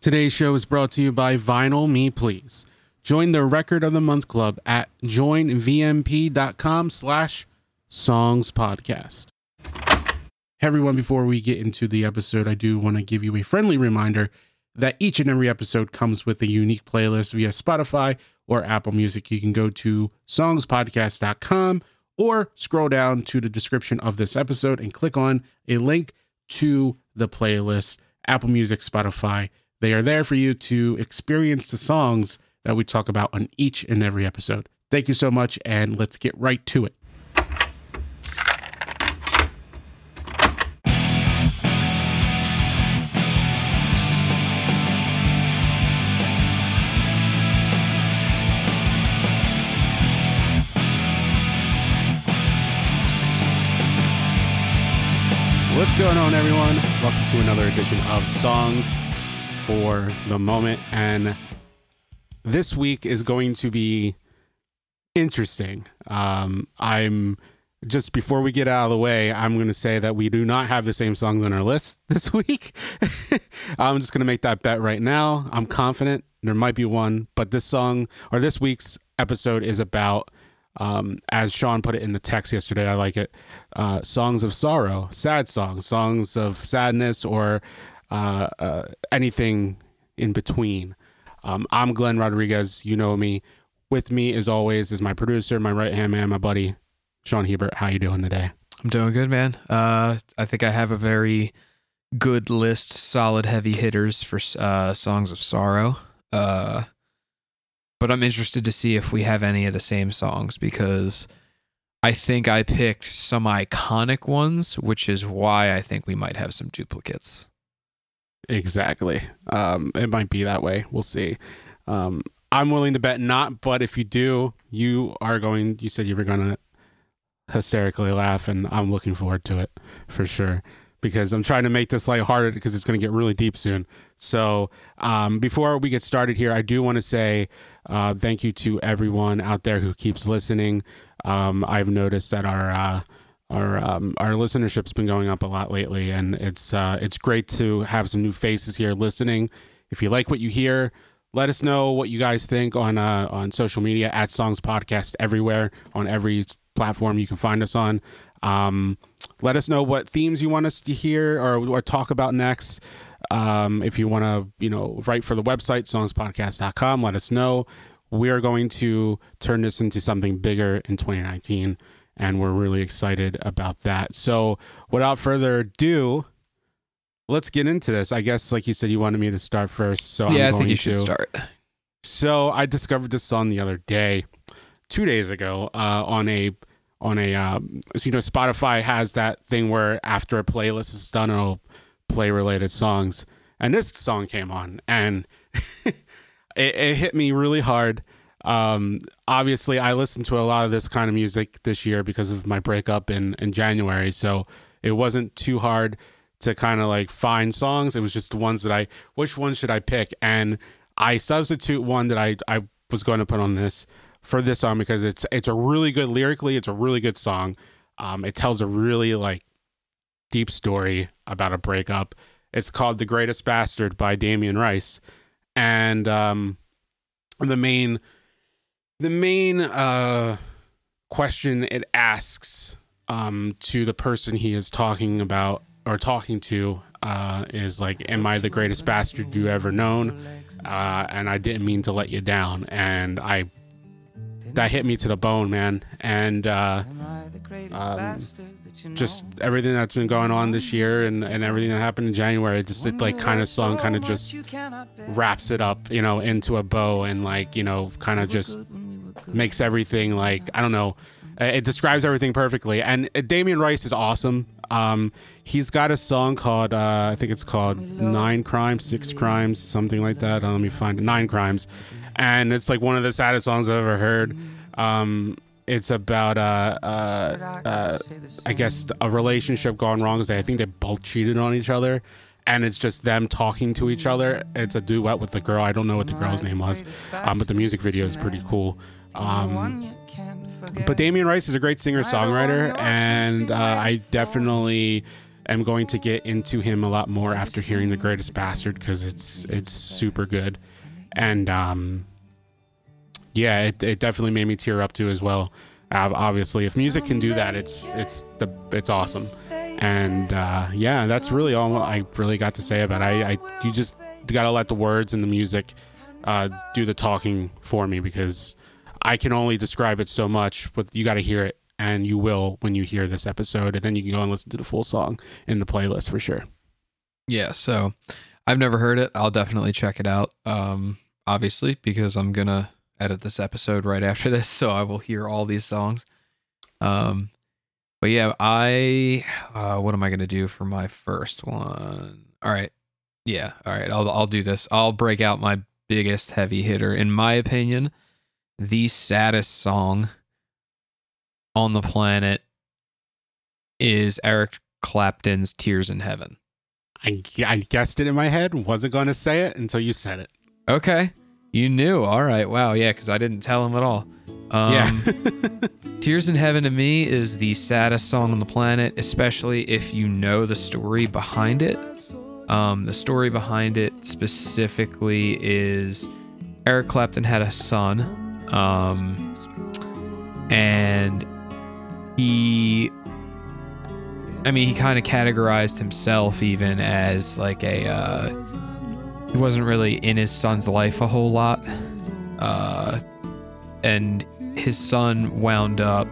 Today's show is brought to you by Vinyl Me Please. Join the Record of the Month Club at joinvmp.com/songspodcast. Hey everyone, before we get into the episode, I do want to give you a friendly reminder that each and every episode comes with a unique playlist via Spotify or Apple Music. You can go to songspodcast.com or scroll down to the description of this episode and click on a link to the playlist, Apple Music, Spotify. They are there for you to experience the songs that we talk about on each and every episode. Thank you so much, and let's get right to it. What's going on, everyone? Welcome to another edition of Songs for the Moment, and this week is going to be interesting. I'm just, before we get out of the way, I'm going to say that we do not have the same songs on our list this week. I'm just going to make that bet right now. I'm confident there might be one, but this week's episode is about, as Sean put it in the text yesterday, I like it, songs of sorrow, sad songs of sadness, or anything in between. I'm Glenn Rodriguez. You know me. With me, as always, is my producer, my right-hand man, my buddy, Sean Hebert. How you doing today? I'm doing good, man. I think I have a very good list, solid heavy hitters for songs of sorrow. But I'm interested to see if we have any of the same songs, because I think I picked some iconic ones, which is why I think we might have some duplicates. Exactly. It might be that way. We'll see. I'm willing to bet not, but if you do, you said you were going to hysterically laugh, and I'm looking forward to it for sure, because I'm trying to make this lighthearted because it's going to get really deep soon. So before we get started here, I do want to say thank you to everyone out there who keeps listening. I've noticed that our listenership's been going up a lot lately, and it's great to have some new faces here listening. If you like what you hear, let us know what you guys think on social media at Songs Podcast everywhere, on every platform you can find us on. Let us know what themes you want us to hear or talk about next. If you want to, write for the website, songspodcast.com, let us know. We are going to turn this into something bigger in 2019, and we're really excited about that. So without further ado, let's get into this. I guess, like you said, you wanted me to start first. So yeah, I think you should start. So I discovered this song the other day, 2 days ago, Spotify has that thing where after a playlist is done, it'll play related songs. And this song came on, and it hit me really hard. Obviously, I listened to a lot of this kind of music this year because of my breakup in January. So it wasn't too hard to kind of like find songs. It was just the ones that which one should I pick? And I substitute one that I was going to put on this for this song because it's a really good, lyrically, it's a really good song. It tells a really like deep story about a breakup. It's called The Greatest Bastard by Damien Rice. And the main question it asks to the person he is talking about or talking to is like, am I the greatest bastard you ever known? And I didn't mean to let you down. And that hit me to the bone, man. And just everything that's been going on this year and everything that happened in January, just song kind of just wraps it up, into a bow, and kind of just makes everything I don't know. It describes everything perfectly. And Damien Rice is awesome. He's got a song called, I think it's called 9 Crimes, 6 Crimes, something like that. Let me find it. 9 Crimes. And it's like one of the saddest songs I've ever heard. It's about, I guess, a relationship gone wrong. I think they both cheated on each other. And it's just them talking to each other. It's a duet with the girl. I don't know what the girl's name was. But the music video is pretty cool. But Damien Rice is a great singer-songwriter, and I definitely am going to get into him a lot more after hearing The Greatest Bastard, because it's super good. And yeah, it definitely made me tear up too as well. Obviously, if music can do that, it's awesome. And yeah, that's really all I really got to say about it. You just gotta let the words and the music do the talking for me, because I can only describe it so much, but you got to hear it, and you will when you hear this episode, and then you can go and listen to the full song in the playlist for sure. Yeah, so I've never heard it. I'll definitely check it out. Obviously, because I'm gonna edit this episode right after this, so I will hear all these songs. But yeah, what am I gonna do for my first one? All right, yeah, all right. I'll do this. I'll break out my biggest heavy hitter. In my opinion, the saddest song on the planet is Eric Clapton's "Tears in Heaven." I guessed it in my head. Wasn't going to say it until you said it. Okay. You knew. All right. Wow. Yeah, because I didn't tell him at all. Yeah. Tears in Heaven to me is the saddest song on the planet, especially if you know the story behind it. The story behind it specifically is Eric Clapton had a son, and he kind of categorized himself even as like he wasn't really in his son's life a whole lot. And his son wound up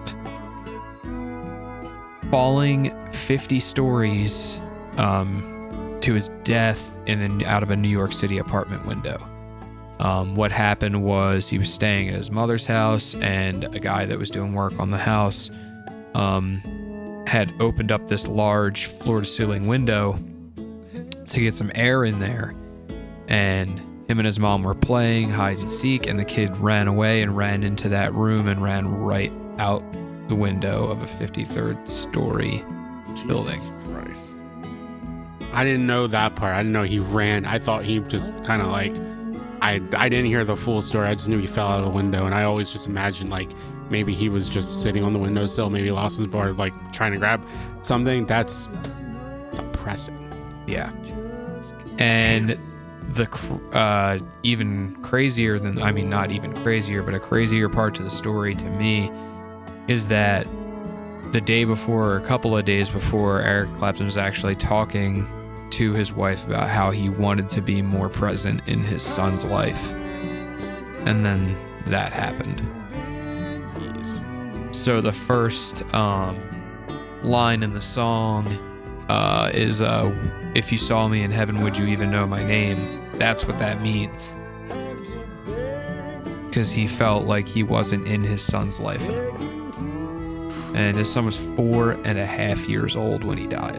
falling 50 stories to his death out of a New York City apartment window. What happened was he was staying at his mother's house, and a guy that was doing work on the house had opened up this large floor-to-ceiling window to get some air in there, and him and his mom were playing hide and seek, and the kid ran away and ran into that room and ran right out the window of a 53rd story building. Christ. I didn't know that part. I didn't know he ran. I thought he just kind of like, I didn't hear the full story. I just knew he fell out of the window, and I always just imagined like maybe he was just sitting on the windowsill, maybe lost his bar, like trying to grab something. That's depressing. Yeah. And the even crazier than, I mean, not even crazier, but a crazier part to the story to me is that the day before, or a couple of days before, Eric Clapton was actually talking to his wife about how he wanted to be more present in his son's life. And then that happened. Yes. So the first line in the song is, if you saw me in heaven, would you even know my name? That's what that means. Because he felt like he wasn't in his son's life anymore. And his son was 4.5 years old when he died.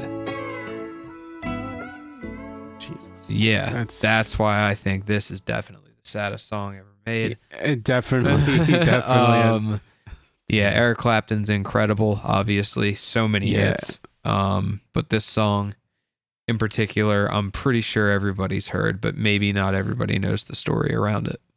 Jesus. Yeah, that's why I think this is definitely the saddest song ever made. It definitely is. Yeah, Eric Clapton's incredible, obviously. So many hits. But this song in particular, I'm pretty sure everybody's heard, but maybe not everybody knows the story around it.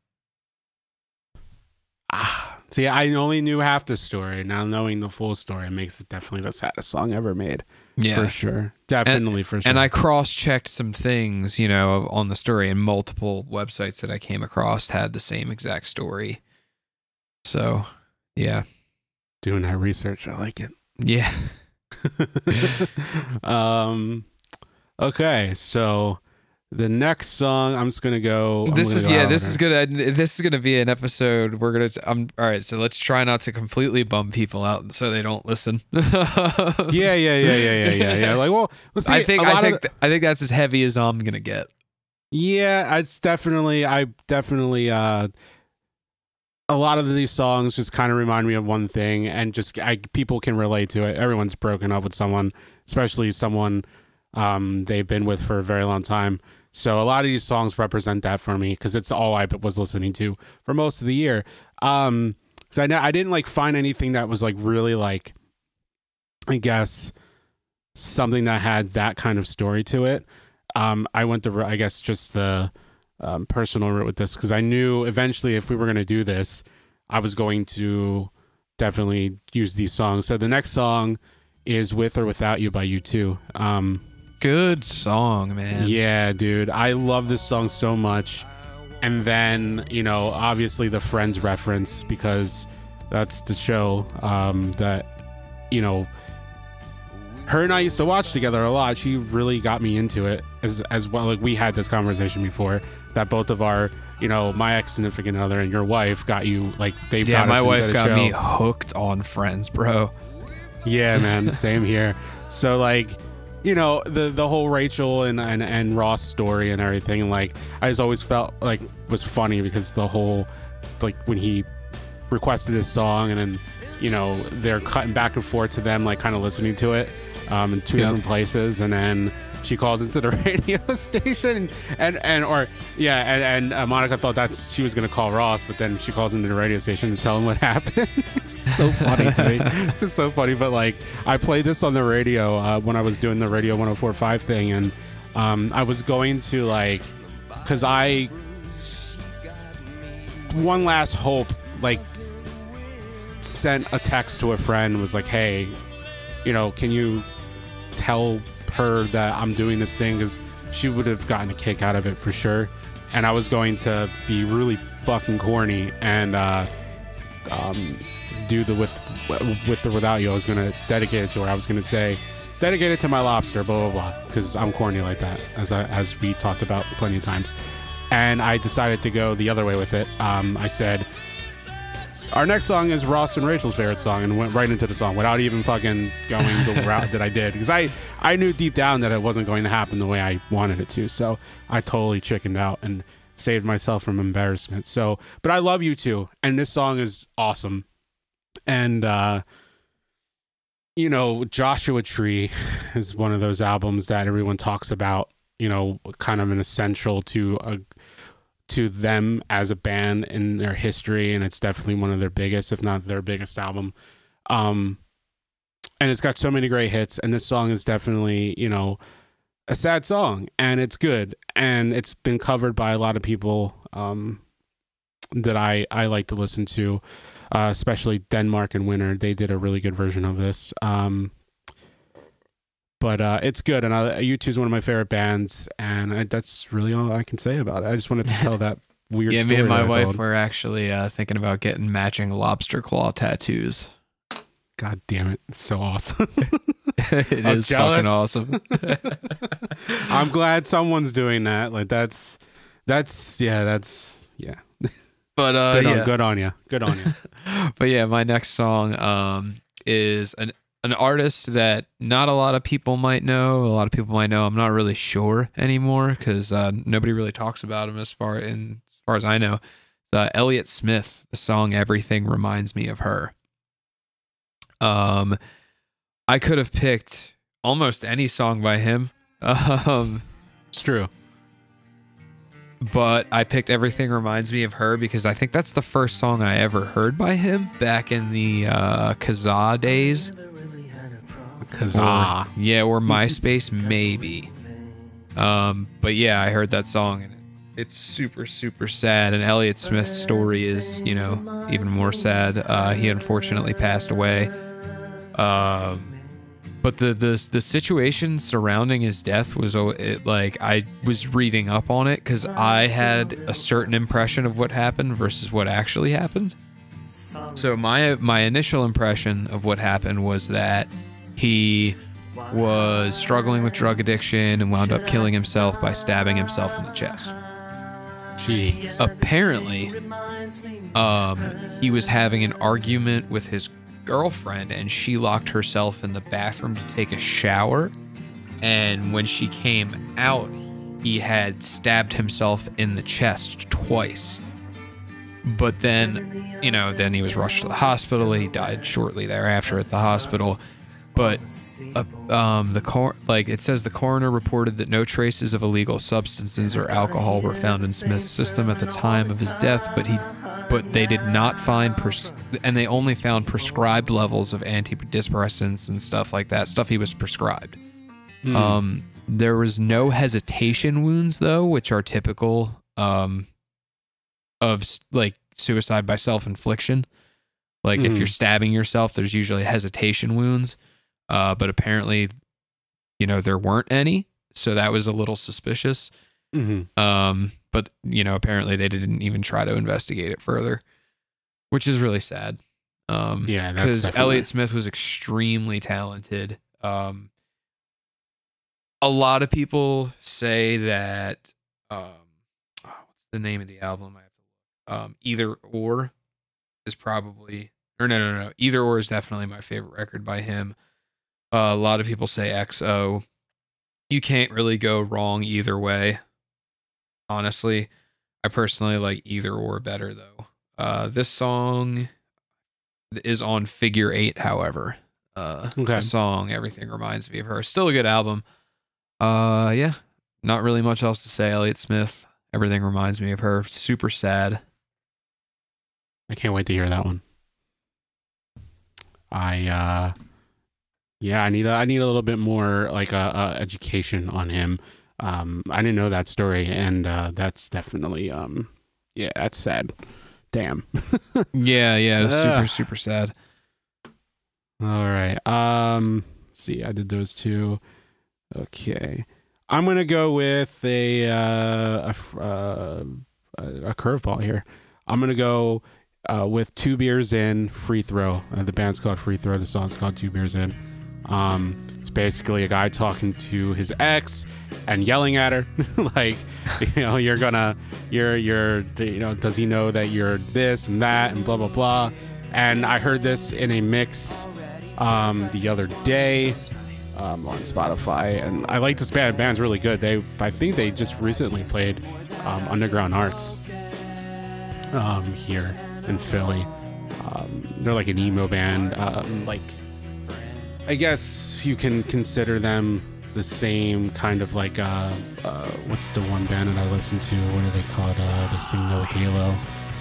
See, I only knew half the story. Now knowing the full story makes it definitely the saddest song ever made. Yeah. For sure. Definitely, for sure. And I cross-checked some things, on the story, and multiple websites that I came across had the same exact story. So, yeah. Doing that research, I like it. Yeah. Okay, so the next song I'm just gonna go. This is gonna be an episode. All right. So let's try not to completely bum people out so they don't listen. Yeah. Like, well, let's see. I think that's as heavy as I'm gonna get. Yeah, I definitely. A lot of these songs just kind of remind me of one thing, and just people can relate to it. Everyone's broken up with someone, especially someone they've been with for a very long time. So a lot of these songs represent that for me, because it's all I was listening to for most of the year. So I didn't like find anything that was like really like, I guess, something that had that kind of story to it. I went to, I guess, just the personal route with this, because I knew eventually if we were going to do this, I was going to definitely use these songs. So the next song is With or Without You by U2. Good song, man. Yeah, dude. I love this song so much. And then, you know, obviously the Friends reference, because that's the show that, you know, her and I used to watch together a lot. She really got me into it as well. Like, we had this conversation before that both of our, you know, my ex significant other and your wife got you, like, they've got us my into wife the got show. me hooked on Friends, bro. Yeah, man. Same here. So, like, you know, the whole Rachel and Ross story and everything, like, I just always felt like was funny because the whole, like, when he requested this song and then, you know, they're cutting back and forth to them, like, kind of listening to it in two different places, and then she calls into the radio station and Monica thought she was gonna call Ross, but then she calls into the radio station to tell him what happened. It's just so funny to me. It's just so funny. But, like, I played this on the radio when I was doing the Radio 104.5 thing, and I was going to, like, because one last hope, like, sent a text to a friend, was like, hey, you know, can you tell her that I'm doing this thing, because she would have gotten a kick out of it for sure. And I was going to be really fucking corny and do the with or without you. I was going to dedicate it to her. I was going to say, dedicate it to my lobster, blah blah blah, because I'm corny like that, as we talked about plenty of times. And I decided to go the other way with it. I said, our next song is Ross and Rachel's favorite song, and went right into the song without even fucking going the route that I did, because I knew deep down that it wasn't going to happen the way I wanted it to. So I totally chickened out and saved myself from embarrassment. So, but I love U2, and this song is awesome. And you know, Joshua Tree is one of those albums that everyone talks about, you know, kind of an essential to them as a band in their history, and it's definitely one of their biggest, if not their biggest album. And it's got so many great hits, and this song is definitely, you know, a sad song, and it's good, and it's been covered by a lot of people that I like to listen to, especially Denmark and Winter. They did a really good version of this. But it's good, and U2 is one of my favorite bands, and that's really all I can say about it. I just wanted to tell that weird story. Me and my wife told. were actually thinking about getting matching lobster claw tattoos. God damn it. It's so awesome. It is jealous. fucking awesome. I'm glad someone's doing that. Like, that's yeah. But good on you. Good on you. But yeah, my next song is an artist that not a lot of people might know. A lot of people might know. I'm not really sure anymore, because nobody really talks about him as far as I know. Elliott Smith. The song "Everything Reminds Me of Her." I could have picked almost any song by him. It's true. But I picked "Everything Reminds Me of Her" because I think that's the first song I ever heard by him back in the Kazaa days. Kazaa. Or MySpace, maybe. But yeah, I heard that song, and it's super, super sad. And Elliott Smith's story is, you know, even more sad. He unfortunately passed away. But the situation surrounding his death was like, I was reading up on it because I had a certain impression of what happened versus what actually happened. So my initial impression of what happened was that he was struggling with drug addiction and wound up killing himself by stabbing himself in the chest. Jeez. Apparently, he was having an argument with his girlfriend, and she locked herself in the bathroom to take a shower, and when she came out, he had stabbed himself in the chest twice. But then, you know, then he was rushed to the hospital. He died shortly thereafter at the hospital. But it says the coroner reported that no traces of illegal substances or alcohol were found in Smith's system at the time of his death, but they did not find and they only found prescribed levels of antidepressants and stuff like that, stuff he was prescribed. There was no hesitation wounds, though, which are typical of like suicide by self-infliction. Like if you're stabbing yourself, there's usually hesitation wounds. but apparently, there weren't any, so that was a little suspicious. But apparently they didn't even try to investigate it further, which is really sad. Yeah, because definitely... Elliott Smith was extremely talented. A lot of people say that what's the name of the album? I have to look. Either Or is probably, or no. Either Or is definitely my favorite record by him. A lot of people say XO. You can't really go wrong either way. Honestly, I personally like Either Or better though. This song is on Figure 8, however. The song Everything Reminds Me of Her. Still a good album. Yeah, not really much else to say. Elliott Smith, Everything Reminds Me of Her. Super sad. I can't wait to hear that one. I need a little bit more like education on him. I didn't know that story, and that's definitely that's sad. Damn. yeah, it was super sad. All right. See, I did those two. Okay, I'm gonna go with a curveball here. I'm gonna go with Two Beers In, Free Throw. The band's called Free Throw. The song's called Two Beers In. It's basically a guy talking to his ex and yelling at her, like, you're does he know that you're this and that and blah blah blah. And I heard this in a mix the other day on Spotify, and I like this band. Band's really good. I think they just recently played Underground Arts here in Philly. They're like an emo band. Like, I guess you can consider them the same kind of like what's the one band that I listen to? What are they called? They sing No Halo.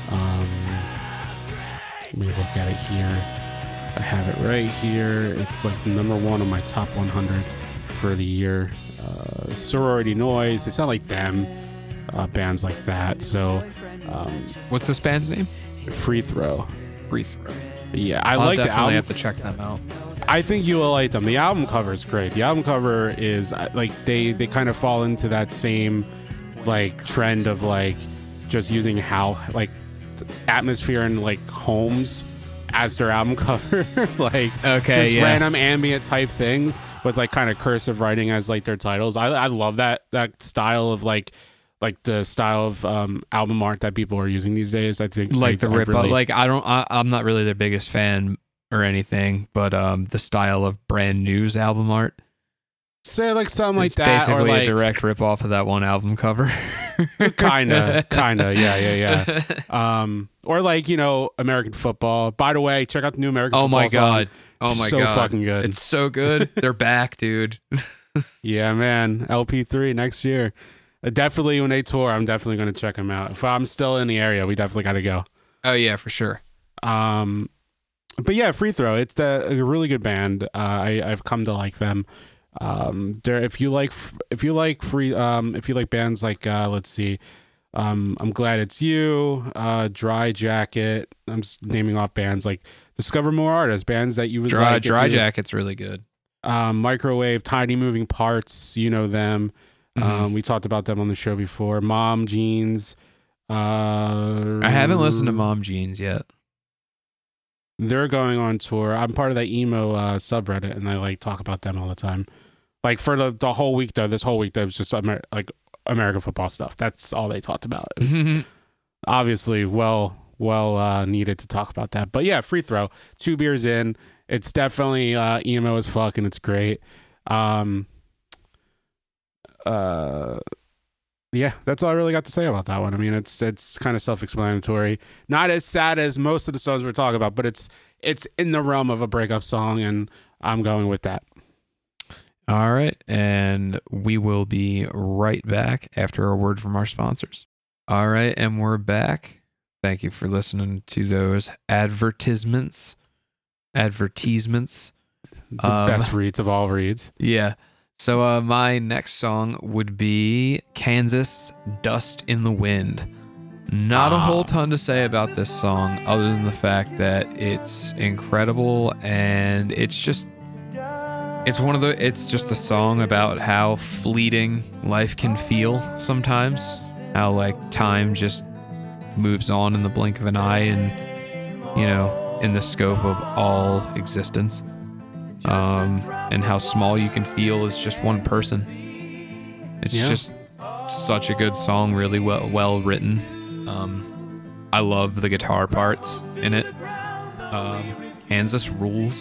Let me look at it here. I have it right here. It's like number 1 on my top 100 for the year. Sorority Noise. They sound like them. Bands like that. So, what's this band's name? Free Throw. Free Throw. Yeah, I like the album. Have to check them out. I think you will like them. The album cover is great. The album cover is like they kind of fall into that same like trend of like just using how like atmosphere and like homes as their album cover. Like, okay, just random ambient type things with like kind of cursive writing as like their titles. I love that style of like the style of album art that people are using these days. I think like the rip really, like I'm not really their biggest fan or anything, but the style of Brand New's album art, say like something like that, basically or like a direct rip off of that one album cover. kinda, yeah. Or like, American football. By the way, check out the new American football song. Oh my god, so fucking good. It's so good. They're back, dude. Yeah, man. LP3 next year. Definitely when they tour, I'm definitely going to check them out. If I'm still in the area, we definitely got to go. Oh yeah, for sure. But yeah, Free Throw. It's a really good band. I've come to like them. If you like bands like let's see, I'm Glad It's You, Dry Jacket. I'm just naming off bands. Like, discover more artists, bands that you would like. Dry Jacket's really good. Microwave, Tiny Moving Parts. You know them. We talked about them on the show before. Mom Jeans. I haven't listened to Mom Jeans yet. They're going on tour. I'm part of that emo subreddit, and I like talk about them all the time. Like for the whole week though, this whole week there was just like American football stuff. That's all they talked about. It was obviously well needed to talk about that. But yeah, Free Throw. 2 beers in. It's definitely emo as fuck, and it's great. Yeah, that's all I really got to say about that one. I mean, it's kind of self-explanatory. Not as sad as most of the songs we're talking about, but it's in the realm of a breakup song, and I'm going with that. All right, and we will be right back after a word from our sponsors. All right, and we're back. Thank you for listening to those advertisements. The best reads of all reads. Yeah. So my next song would be Kansas, Dust in the Wind. Not a whole ton to say about this song other than the fact that it's incredible, and it's just It's just a song about how fleeting life can feel sometimes. How like time just moves on in the blink of an eye, and in the scope of all existence. And how small you can feel as just one person. It's just such a good song, really well written. I love the guitar parts in it. Kansas rules.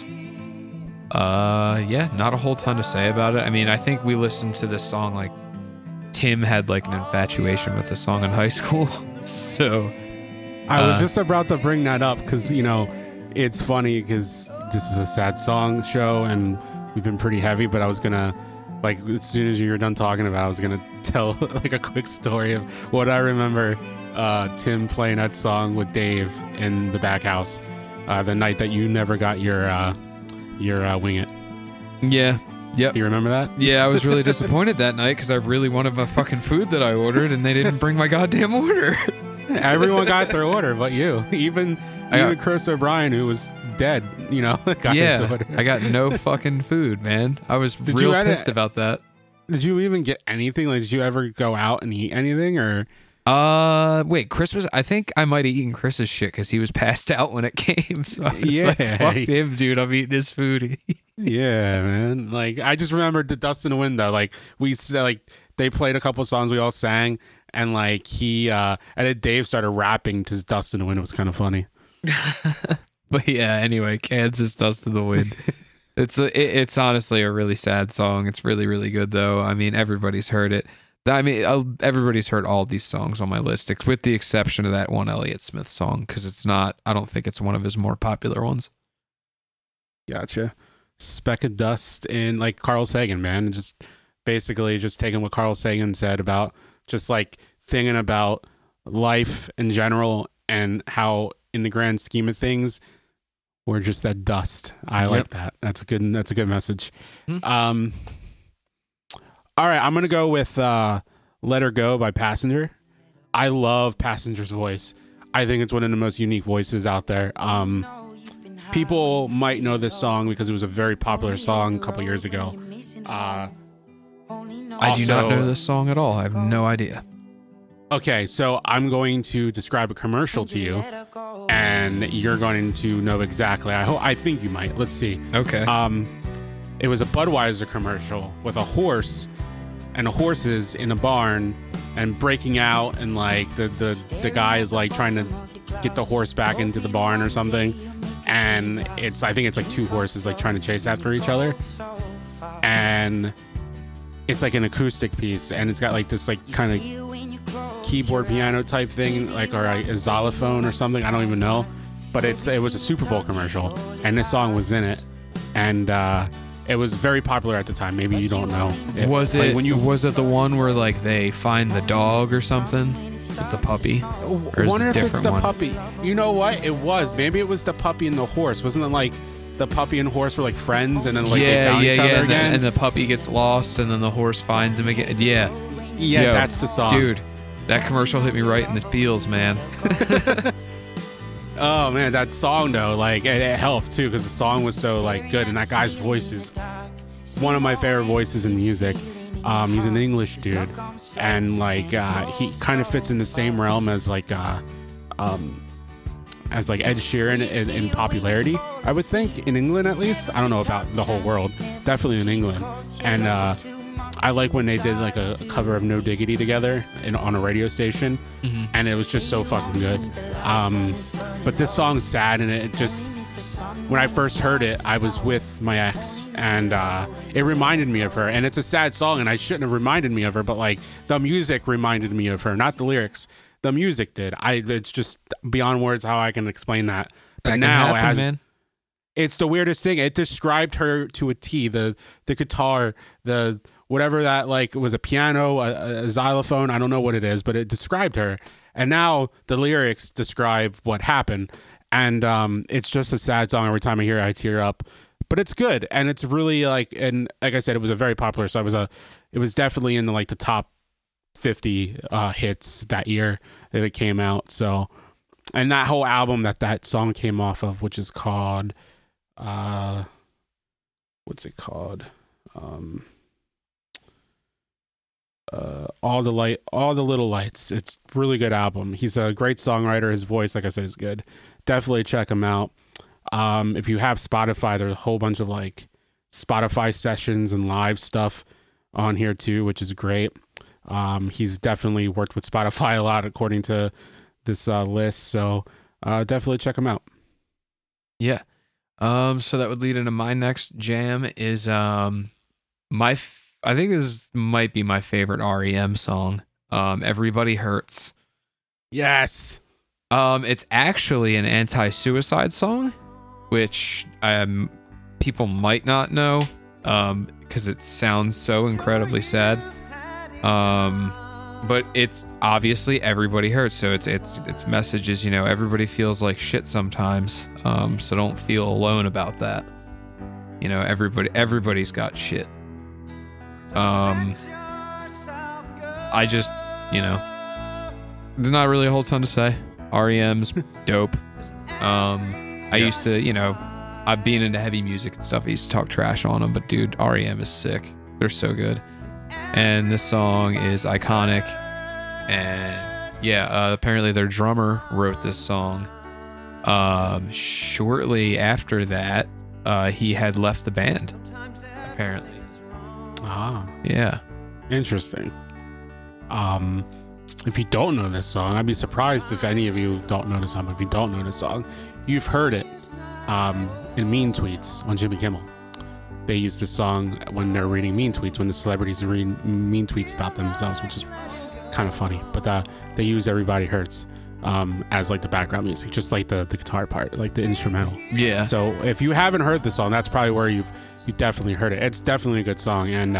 Not a whole ton to say about it. I mean, I think we listened to this song, like, Tim had like an infatuation with the song in high school. So I was just about to bring that up because, it's funny because this is a sad song show and we've been pretty heavy, but I was gonna, like, as soon as you were done talking about it, I was gonna tell like a quick story of what I remember Tim playing that song with Dave in the back house the night that you never got your Wing It. Yeah. Yep. Do you remember that? Yeah, I was really disappointed that night because I really wanted my fucking food that I ordered and they didn't bring my goddamn order. Everyone got their order but you. Even Chris O'Brien, who was dead, got his order. I got no fucking food, man. I was real pissed about that. Did you even get anything? Like, did you ever go out and eat anything, or? Wait, I think I might have eaten Chris's shit because he was passed out when it came. So I was like, fuck him, dude. I'm eating his food. Yeah, man. Like, I just remembered the Dust in the Wind, though. Like, they played a couple songs we all sang, and like and then Dave started rapping to Dust in the Wind. It was kind of funny. But yeah, anyway, Kansas Dust in the Wind. It's honestly a really sad song. It's really, really good, though. I mean, everybody's heard it. I mean, everybody's heard all these songs on my list, with the exception of that one Elliott Smith song, because I don't think it's one of his more popular ones. Gotcha. Speck of Dust in, like, Carl Sagan, man. Just basically just taking what Carl Sagan said about just like thinking about life in general and how in the grand scheme of things, we're just that dust. I like that. That's a good message. Mm-hmm. All right, I'm going to go with Let Her Go by Passenger. I love Passenger's voice. I think it's one of the most unique voices out there. People might know this song because it was a very popular song a couple years ago. I do not know this song at all. I have no idea. Okay, so I'm going to describe a commercial to you, and you're going to know exactly. I think you might. Let's see. Okay. It was a Budweiser commercial with a horse and the horses in a barn and breaking out, and like the guy is like trying to get the horse back into the barn or something, and I think it's like two horses like trying to chase after each other, and it's like an acoustic piece, and it's got like this like kind of keyboard piano type thing, like, or a xylophone or something, I don't even know, but it was a Super Bowl commercial and this song was in it, and it was very popular at the time. Maybe you don't know. Was it the one where like they find the dog or something with the puppy? Or is wonder if it's the puppy. You know what? It was. Maybe it was the puppy and the horse. Wasn't it like the puppy and horse were like friends, and then like they found each other again? And the puppy gets lost, and then the horse finds him again. Yeah. Yeah, yo, that's the song. Dude, that commercial hit me right in the feels, man. Oh man, that song though, like it helped too because the song was so like good, and that guy's voice is one of my favorite voices in music. He's an English dude, and like he kind of fits in the same realm as like Ed Sheeran in popularity, I would think, in England at least. I don't know about the whole world, definitely in England. And I like when they did like a cover of No Diggity together on a radio station, mm-hmm. and it was just so fucking good. But this song's sad, and it just, when I first heard it, I was with my ex, and it reminded me of her. And it's a sad song, and I shouldn't have reminded me of her, but like the music reminded me of her, not the lyrics. The music did. It's just beyond words how I can explain that. But that now happen, man. It's the weirdest thing. It described her to a T. The guitar, the whatever that, like, it was a piano, a xylophone. I don't know what it is, but it described her. And now the lyrics describe what happened. And it's just a sad song. Every time I hear it, I tear up. But it's good, and it's really like I said, it was a very popular. So it was definitely in the top 50 hits that year that it came out. So, and that whole album that song came off of, which is called what's it called? All the little lights. It's a really good album. He's a great songwriter. His voice, like I said, is good. Definitely check him out. If you have Spotify, there's a whole bunch of like Spotify sessions and live stuff on here too, which is great. He's definitely worked with Spotify a lot according to this list, so definitely check him out. Yeah. So that would lead into my next jam is I think this might be my favorite REM song. Everybody Hurts. Yes. It's actually an anti-suicide song, which people might not know because it sounds so incredibly sad. But it's obviously Everybody Hurts, so its message is, everybody feels like shit sometimes. So don't feel alone about that. Everybody's got shit. I just, there's not really a whole ton to say. REM's dope. I used to, I've been into heavy music and stuff. I used to talk trash on them, but dude, REM is sick. They're so good. And this song is iconic. And yeah, apparently their drummer wrote this song. Shortly after that, he had left the band, apparently. Ah. Yeah. Interesting. If you don't know this song, I'd be surprised if any of you don't know this song. But if you don't know this song, you've heard it in Mean Tweets on Jimmy Kimmel. They use this song when they're reading Mean Tweets, when the celebrities are reading Mean Tweets about themselves, which is kind of funny. But they use Everybody Hurts as like the background music, just like the guitar part, like the instrumental. Yeah. So if you haven't heard the song, that's probably where you definitely heard it. It's definitely a good song, and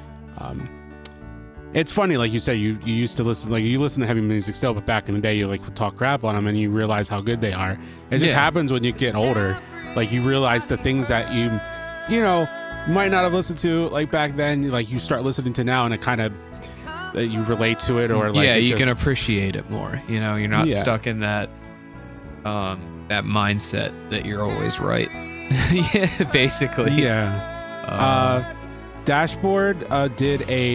it's funny, like you said, you used to listen, like you listen to heavy music still, but back in the day you like would talk crap on them, and you realize how good they are. It just happens when you get older. Like you realize the things that you might not have listened to like back then, like you start listening to now, and it kind of you relate to it, or like you can appreciate it more. You're not stuck in that that mindset that you're always right. Yeah, basically. Yeah. Dashboard did a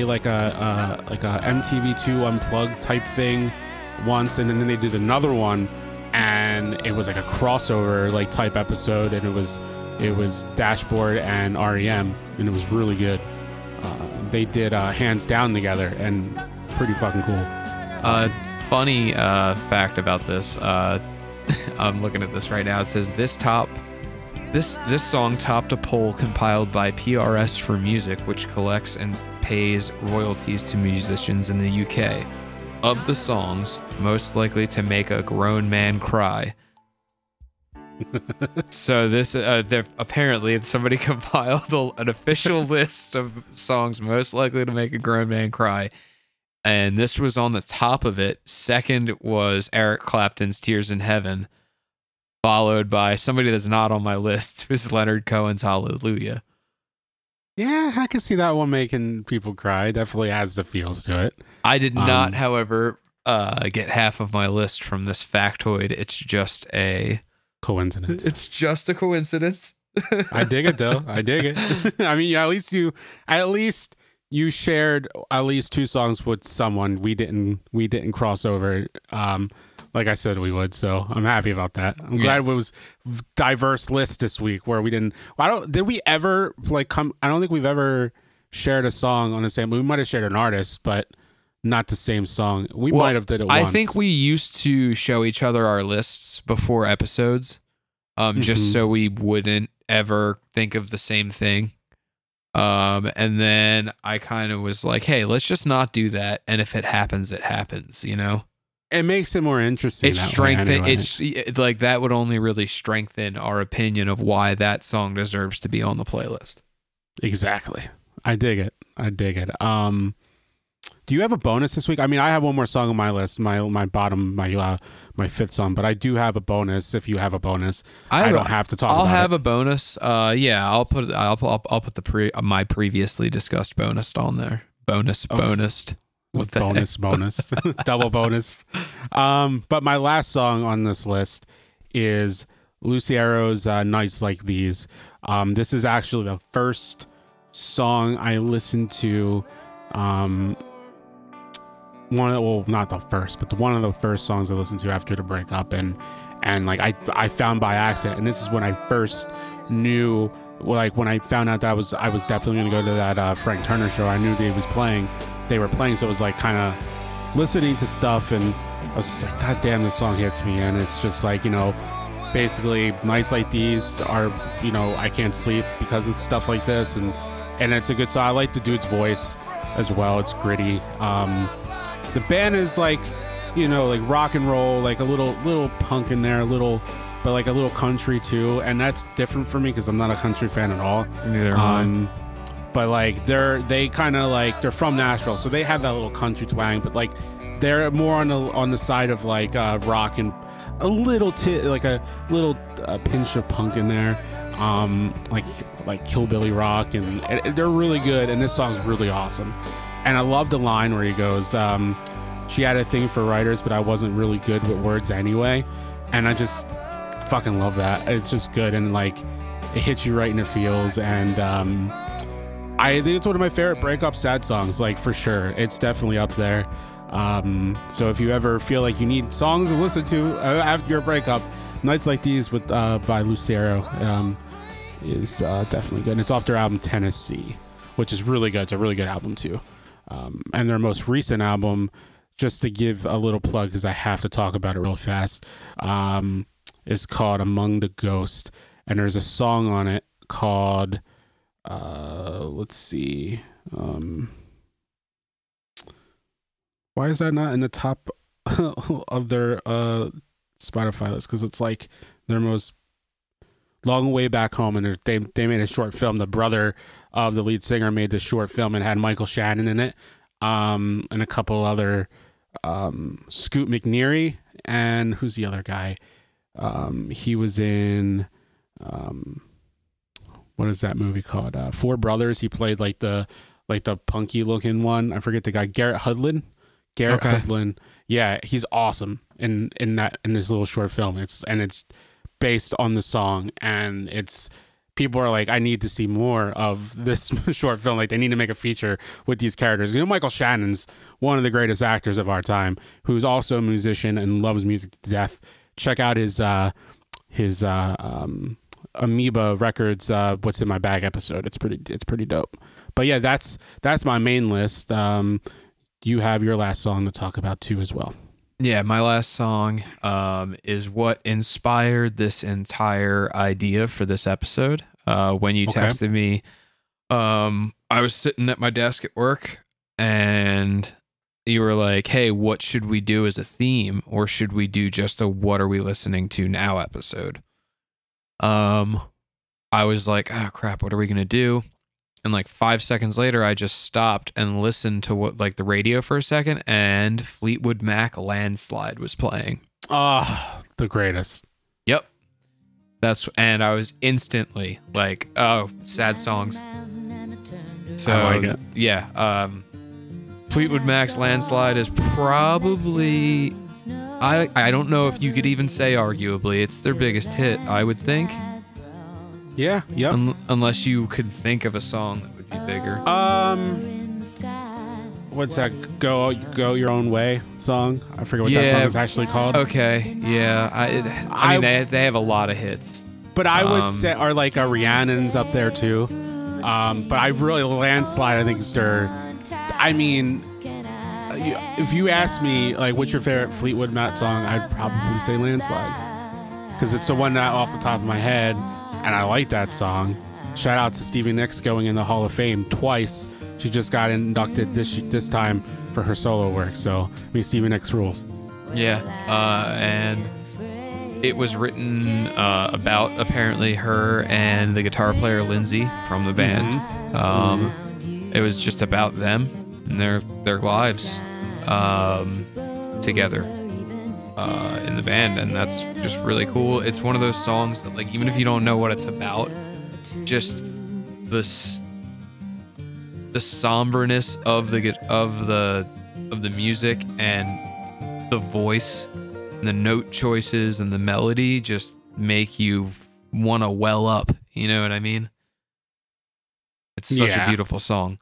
MTV2 Unplugged type thing once, and then they did another one, and it was like a crossover like type episode, and it was Dashboard and REM, and it was really good. They did Hands Down together, and pretty fucking cool. Funny fact about this, I'm looking at this right now. It says this song topped a poll compiled by PRS for Music, which collects and pays royalties to musicians in the UK. Of the songs most likely to make a grown man cry. So this, apparently somebody compiled an official list of songs most likely to make a grown man cry, and this was on the top of it. Second was Eric Clapton's Tears in Heaven, followed by somebody that's not on my list, who's Leonard Cohen's Hallelujah. Yeah, I can see that one making people cry. Definitely has the feels to it. I did not, however, get half of my list from this factoid. It's just a coincidence. It's just a coincidence. I dig it though. I dig it. I mean, at least you shared at least two songs with someone. We didn't cross over. Like I said, we would. So I'm happy about that. I'm glad it was diverse list this week where we didn't. Did we ever like come? I don't think we've ever shared a song on the same. We might have shared an artist, but not the same song. We might have did it once. I think we used to show each other our lists before episodes, just so we wouldn't ever think of the same thing. And then I kind of was like, hey, let's just not do that. And if it happens, it happens, It makes it more interesting. It's like that would only really strengthen our opinion of why that song deserves to be on the playlist. Exactly. I dig it. Do you have a bonus this week? I mean, I have one more song on my list, my fifth song, but I do have a bonus. If you have a bonus, I don't have to talk. I'll about have it. A bonus. I'll put my previously discussed bonus on there. Bonus. What the bonus, double bonus. But my last song on this list is Luciero's Nights Like These. This is actually the first song I listened to. Not the first, but one of the first songs I listened to after the breakup, and like I found by accident, and this is when I first knew, like when I found out that I was definitely gonna go to that Frank Turner show. I knew they were playing, so it was like kind of listening to stuff, and I was just like, God damn, this song hits me. And it's just like, basically Nights Like These are, I can't sleep because of stuff like this, and it's a good song. I like the dude's voice as well. It's gritty. The band is like, like rock and roll, like a little punk in there, but like a little country too, and that's different for me because I'm not a country fan at all. Neither am I. But like they kind of like, they're from Nashville, so they have that little country twang, but like they're more on the side of like rock and a little pinch of punk in there, like hillbilly rock, and they're really good. And this song's really awesome. And I love the line where he goes, she had a thing for writers, but I wasn't really good with words anyway. And I just fucking love that. It's just good, and like it hits you right in the feels. And I think it's one of my favorite breakup sad songs, like for sure. It's definitely up there. So if you ever feel like you need songs to listen to after your breakup, Nights Like These by Luciero is definitely good. And it's off their album Tennessee, which is really good. It's a really good album too. And their most recent album, just to give a little plug because I have to talk about it real fast, is called Among the Ghost, and there's a song on it called let's see, why is that not in the top of their Spotify list? Because it's like their most Long Way Back Home, and they made a short film. The brother of the lead singer made this short film and had Michael Shannon in it, and a couple other, Scoot McNairy, and who's the other guy? He was in what is that movie called? Four Brothers. He played like the punky looking one. I forget the guy. Garrett Hudlin. Hudlin. Yeah, he's awesome in this little short film. It's based on the song, and people are like, I need to see more of this short film. Like, they need to make a feature with these characters. Michael Shannon's one of the greatest actors of our time, who's also a musician and loves music to death. Check out his Amoeba Records What's in My Bag episode. It's pretty dope. But yeah, that's my main list. You have your last song to talk about too as well. Yeah, my last song is what inspired this entire idea for this episode. When you texted me, I was sitting at my desk at work, and you were like, hey, what should we do as a theme? Or should we do just a what are we listening to now episode? I was like, oh crap, what are we going to do? And like 5 seconds later, I just stopped and listened to the radio for a second, and Fleetwood Mac Landslide was playing. Oh, the greatest. Yep. And I was instantly like, oh, sad songs. So I like it. Yeah. Fleetwood Mac's Landslide is probably, I don't know if you could even say arguably, it's their biggest hit, I would think. Yeah, yep. Unless you could think of a song that would be bigger. What's that? Go Your Own Way song? I forget what that song is actually called. Okay, yeah. I mean, they have a lot of hits. But I would say, or like Rhiannon's up there too. But I really, Landslide, I think is their, I mean, if you ask me, like, what's your favorite Fleetwood Mac song, I'd probably say Landslide. Because it's the one that off the top of my head. And I like that song. Shout out to Stevie Nicks going in the Hall of Fame twice. She just got inducted this time for her solo work. So, I mean, Stevie Nicks rules. Yeah. And it was written about apparently her and the guitar player Lindsay from the band. Mm-hmm. It was just about them and their lives together. In the band, and that's just really cool. It's one of those songs that, like, even if you don't know what it's about, just the somberness of the music and the voice and the note choices and the melody, just make you want to well up. You know what I mean? It's such a beautiful song.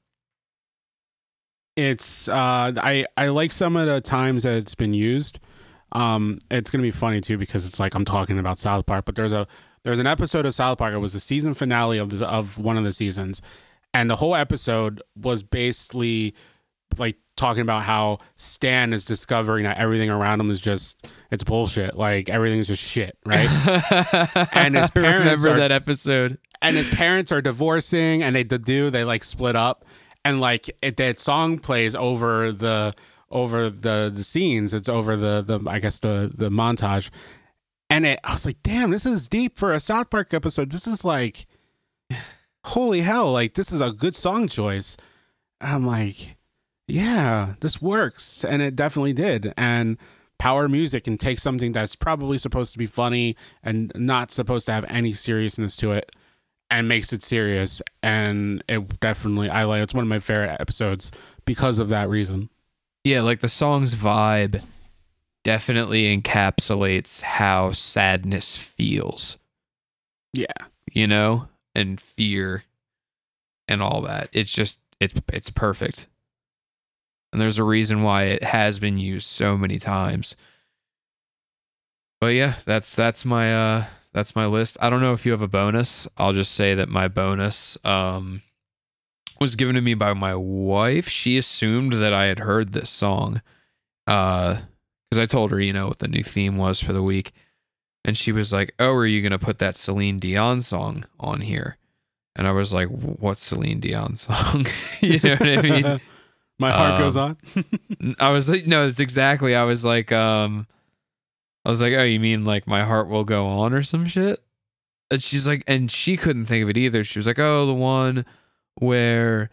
It's I like some of the times that it's been used. It's gonna be funny too because it's like I'm talking about South Park, but there's an episode of South Park. It was the season finale of one of the seasons, and the whole episode was basically like talking about how Stan is discovering that everything around him is it's bullshit. Like everything's just shit, right? And his parents remember that episode. And his parents are divorcing, and they like split up, and like that song plays over the scenes. It's over the I guess the montage, and I was like, damn, this is deep for a South Park episode. This is like, holy hell, like this is a good song choice. I'm like, yeah, this works, and it definitely did. And Power Music can take something that's probably supposed to be funny and not supposed to have any seriousness to it, and makes it serious. And it definitely, it's one of my favorite episodes because of that reason. Yeah, like the song's vibe definitely encapsulates how sadness feels. Yeah. You know, and fear and all that. It's perfect. And there's a reason why it has been used so many times. But yeah, that's my list. I don't know if you have a bonus. I'll just say that my bonus was given to me by my wife. She assumed that I had heard this song because I told her, what the new theme was for the week. And she was like, oh, are you going to put that Celine Dion song on here? And I was like, what Celine Dion song? You know what I mean? My heart goes on. I was like, no, it's exactly. I was like, oh, you mean like My Heart Will Go On or some shit? And she's like, and she couldn't think of it either. She was like, oh, the one where,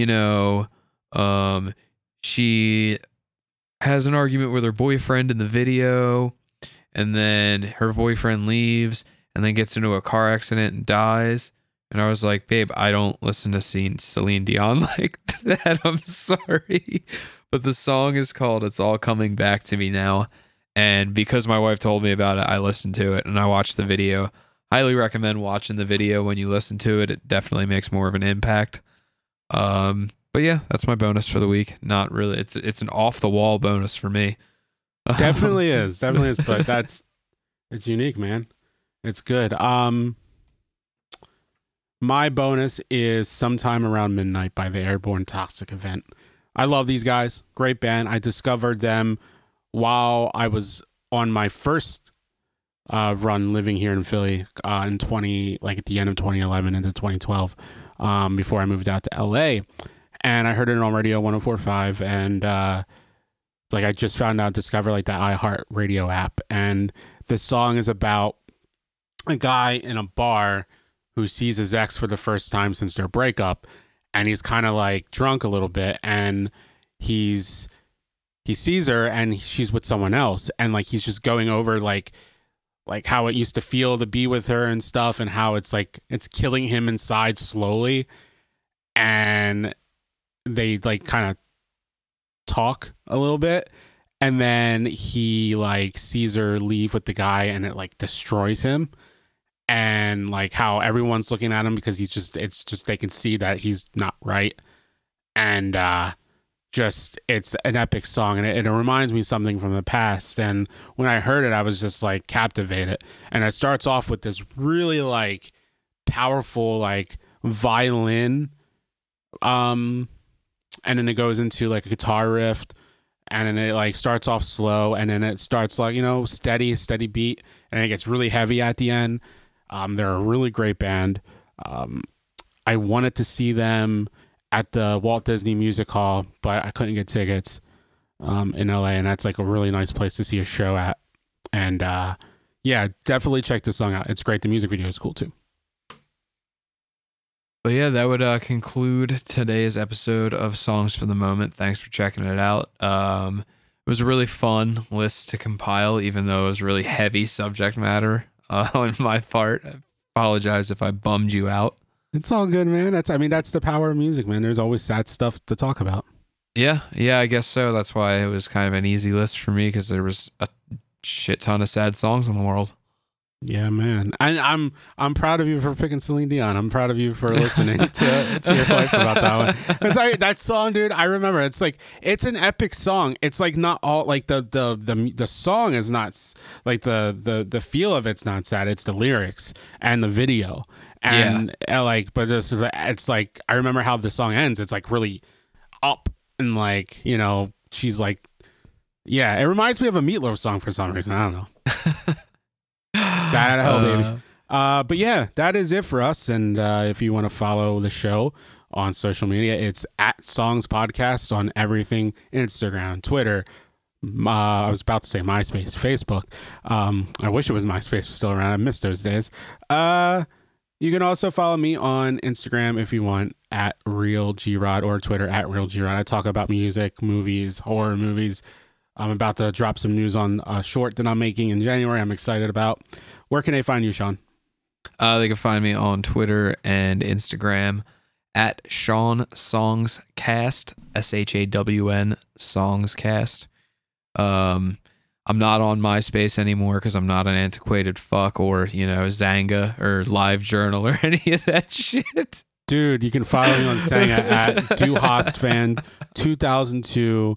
she has an argument with her boyfriend in the video, and then her boyfriend leaves and then gets into a car accident and dies. And I was like, babe, I don't listen to Celine Dion like that. I'm sorry. But the song is called It's All Coming Back to Me Now. And because my wife told me about it, I listened to it and I watched the video. Highly recommend watching the video when you listen to it. It definitely makes more of an impact. But yeah, that's my bonus for the week. Not really. It's an off the wall bonus for me. Definitely is. But it's unique, man. It's good. My bonus is Sometime Around Midnight by the Airborne Toxic Event. I love these guys. Great band. I discovered them while I was on my first run living here in Philly at the end of 2011 into 2012, before I moved out to LA. And I heard it on Radio 104.5, and I just discovered like that iHeartRadio app. And this song is about a guy in a bar who sees his ex for the first time since their breakup, and he's kind of like drunk a little bit, and he sees her and she's with someone else, and like he's just going over like how it used to feel to be with her and stuff, and how it's like it's killing him inside slowly. And they like kind of talk a little bit, and then he like sees her leave with the guy, and it like destroys him. And like how everyone's looking at him because it's just they can see that he's not right. And it's an epic song, and it reminds me of something from the past. And when I heard it, I was just like captivated. And it starts off with this really like powerful like violin, and then it goes into like a guitar riff, and then it like starts off slow, and then it starts like steady beat, and it gets really heavy at the end. They're a really great band. I wanted to see them at the Walt Disney Music Hall, but I couldn't get tickets in LA, and that's like a really nice place to see a show at. And yeah, definitely check this song out. It's great. The music video is cool too. But yeah, that would conclude today's episode of Songs for the Moment. Thanks for checking it out. It was a really fun list to compile, even though it was really heavy subject matter on my part. I apologize if I bummed you out. It's all good, man. That's the power of music, man. There's always sad stuff to talk about. Yeah, I guess so. That's why it was kind of an easy list for me, because there was a shit ton of sad songs in the world. Yeah, man. And I'm proud of you for picking Celine Dion. I'm proud of you for listening to your wife about that one. That song, dude, I remember. It's like it's an epic song. It's like not all like the song is not like the feel of it's not sad. It's the lyrics and the video. And like but it's like I remember how the song ends. It's like really up and like, you know, she's like yeah, it reminds me of a Meatloaf song for some reason. I don't know. Bad out of hell, baby. But yeah, that is it for us. And if you want to follow the show on social media, it's at Songs Podcast on everything: Instagram, Twitter. I was about to say MySpace, Facebook. I wish it was MySpace was still around. I miss those days. You can also follow me on Instagram if you want at Real G-Rod or Twitter at Real G-Rod. I talk about music, movies, horror movies. I'm about to drop some news on a short that I'm making in January. I'm excited about. Where can they find you, Sean? They can find me on Twitter and Instagram at Sean Songscast, SHAWN Songscast. I'm not on MySpace anymore because I'm not an antiquated fuck or, you know, Zanga or LiveJournal or any of that shit. Dude, you can follow me on Zanga at DuHostFan2002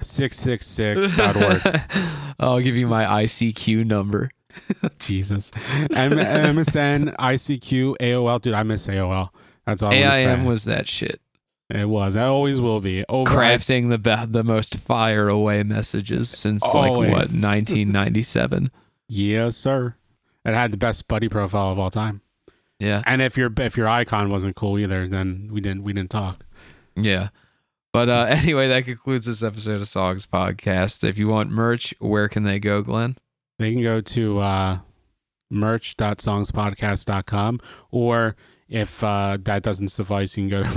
666.org. I'll give you my ICQ number. Jesus. MSN, ICQ, AOL. Dude, I miss AOL. That's all AIM was that shit. It was. It always will be. Crafting the most fire away messages since always. Like what, 1997? Yes, sir. It had the best buddy profile of all time. Yeah. And if your icon wasn't cool either, then we didn't talk. Yeah. But anyway, that concludes this episode of Songs Podcast. If you want merch, where can they go, Glenn? They can go to merch.songspodcast.com, or if that doesn't suffice, you can go to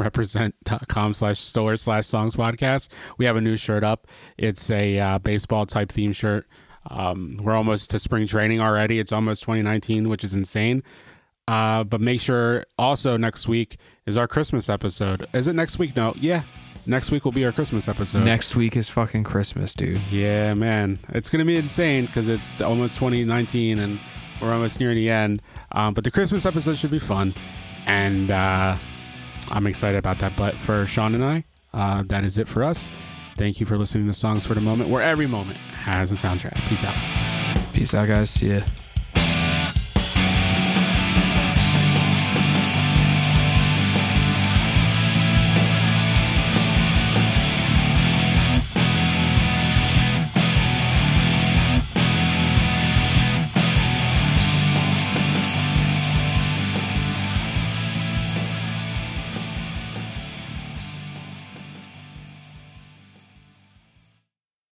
represent.com/store/songspodcast. We have a new shirt up. It's a baseball type theme shirt. We're almost to spring training already. It's almost 2019, which is insane. But make sure also next week is our Christmas episode. Is it next week? No. Yeah. Next week will be our Christmas episode. Next week is fucking Christmas, dude. Yeah, man. It's going to be insane because it's almost 2019 and we're almost near the end. But the Christmas episode should be fun. And I'm excited about that. But for Sean and I, that is it for us. Thank you for listening to Songs for the Moment, where every moment has a soundtrack. Peace out. Peace out, guys. See ya.